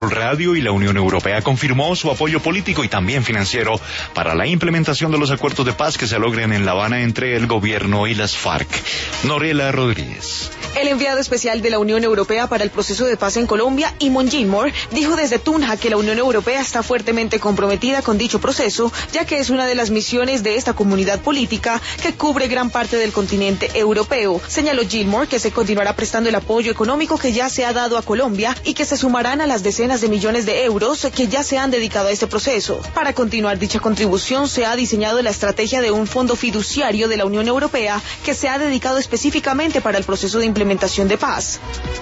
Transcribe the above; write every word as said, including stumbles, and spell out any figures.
Radio y la Unión Europea confirmó su apoyo político y también financiero para la implementación de los acuerdos de paz que se logren en La Habana entre el gobierno y las FARC. Noriela Rodríguez. El enviado especial de la Unión Europea para el proceso de paz en Colombia, Eamon Gilmore, dijo desde Tunja que la Unión Europea está fuertemente comprometida con dicho proceso, ya que es una de las misiones de esta comunidad política que cubre gran parte del continente europeo. Señaló Gilmore que se continuará prestando el apoyo económico que ya se ha dado a Colombia y que se sumarán a las decenas de millones de euros que ya se han dedicado a este proceso. Para continuar dicha contribución, se ha diseñado la estrategia de un fondo fiduciario de la Unión Europea que se ha dedicado específicamente para el proceso de implementación de paz.